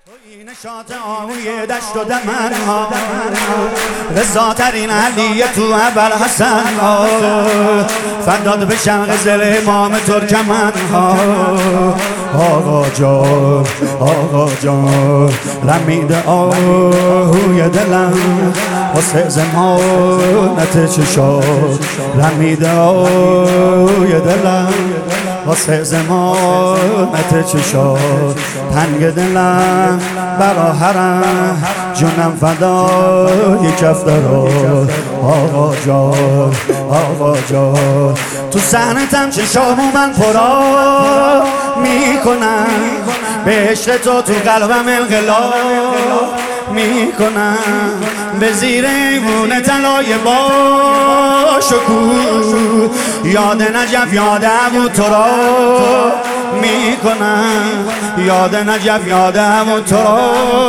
این شات آهوی دشت و دمن ها رضاترین علی تو ابر حسن ها فداد بشم غزل امام ترکمن ها آقا جان رمید آهوی دلم واسه زمانت چشات رمید آهوی دلم واسه زمانت چشات تنگ دلم برا حرم جونم فدای کف درات آقا جان تو صحنتم چشامو من پرا میکنم به عشق تو قلبم انقلاب میکنم به زیر ایمون طلای باشو کو یاد نجف یاد ابو تو میکنم یاد نجف یاد ابو تو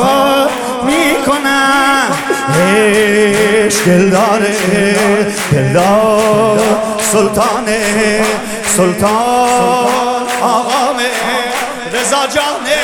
میکنم عشق دلدار سلطان آقام رضا جانه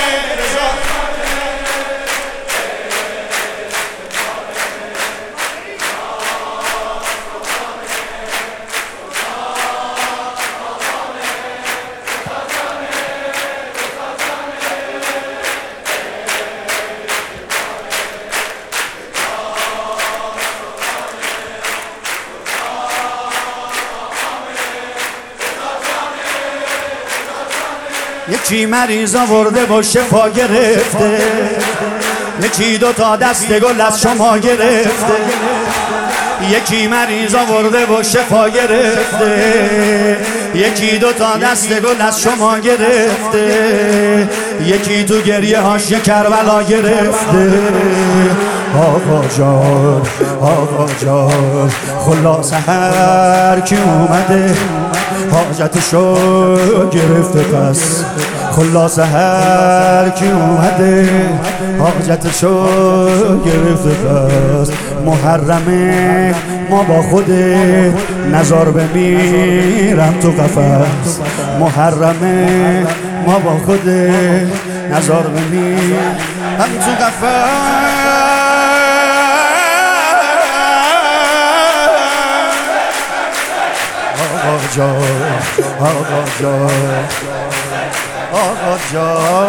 یکی مریض آورده و شفا گرفته یکی دوتا دست گل از شما گرفته یکی مریض آورده و شفا گرفته یکی دوتا دست گل از شما گرفته یکی تو گریه هاش کربلا گرفته آقا جان خلاصه هر کی اومده حاجتشو گرفته پس خلاصه هر کی اومده حاجتشو گرفته پس محرمه ما با خودت نزار بمیرم تو قفس محرمه ما با خودت نزار بمیرم تو قفس آقا جان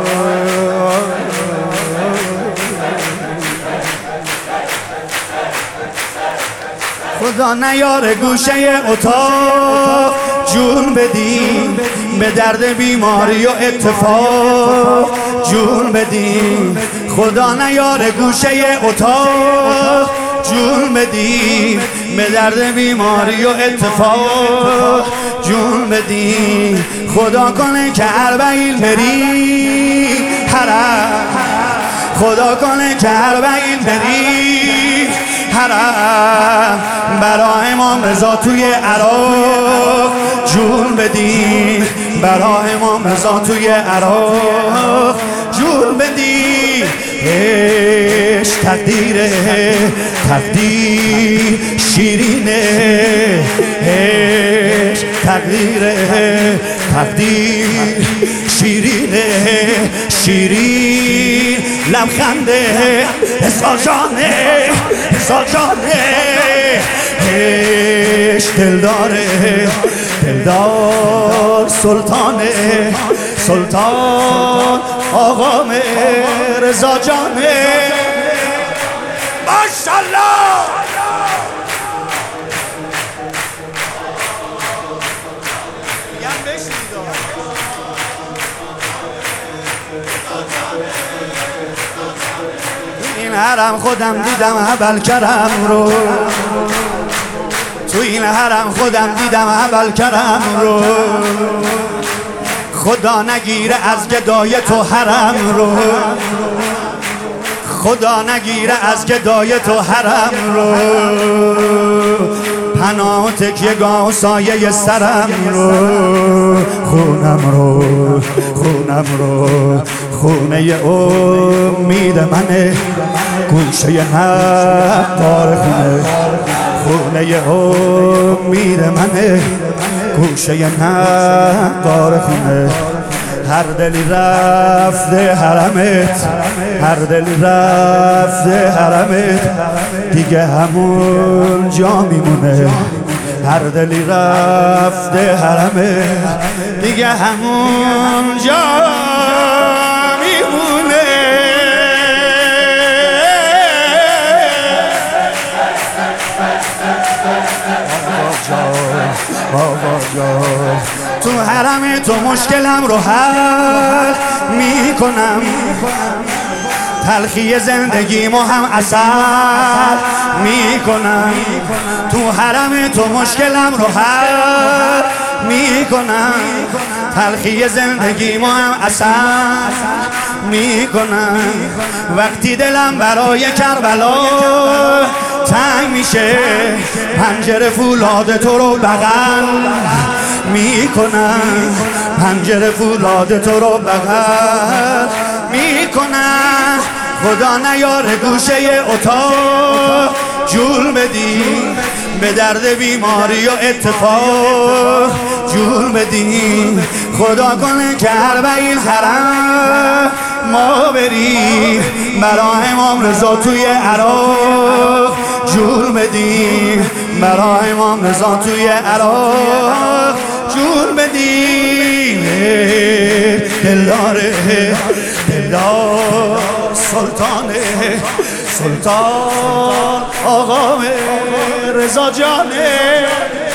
خدا نیاره گوشه اتاق جون بدیم به درد بیماری و اتفاق جون بدیم خدا نیاره گوشه اتاق جون بدیم به درد بیماری و اتفاق جون بدیم خدا کنه که اربعین بری حرم خدا کنه که اربعین بری حرم برا امام رضا توی عراق جون بدیم برا امام رضا توی عراق جون بدیم عشق تقدیر شیرینه عشق تقدیر شیرینه شیرین لبخنده حسال جانه عشق دلدار سلطان آقام رضا جانه ماشاءالله این حرم خودم دیدم اول کرم رو تو این حرم خودم دیدم اول کرم رو خدا نگیره از گدای تو حرم رو خدا نگیره از گدای تو حرم رو پناه و تکیه گاه و سایه سرم رو خونم رو خونه امید منه گوشه نقار خونه امید منه گوشه نقار خونه هر دلی رفته حرمت، هر دلی رفته حرمت، دیگه همون جا میمونه. هر دلی رفته حرمت، دیگه همون جا میمونه. بابا جان تو حرم تو مشکلم رو حل میکنم، تلخی زندگیمو هم عسل میکنم. تو حرم تو مشکلم رو حل میکنم، تلخی زندگیمو هم عسل میکنم. وقتی دلم برای کربلا تنگ میشه، پنجره فولاد تو رو بغل میکنم، پنجره فولاد تو رو بغل میکنم. خدا نیاره گوشه اتاق جول بدی، به درد بیماری و اتفاق جول بدی. خدا کنه که اربعین حرم ما بری، برای امام رضا توی عراق جول بدی، برای امام رضا توی عراق جول بدی. دلداره دلدار سلطانه، سلطان آقا رضا جانه.